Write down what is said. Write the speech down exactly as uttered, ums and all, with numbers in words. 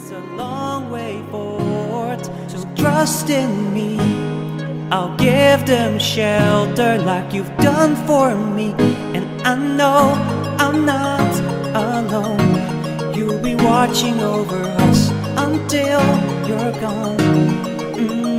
It's a long way forward, so trust in me. I'll give them shelter like you've done for me. And I know I'm not alone. You'll be watching over us until you're gone. mm.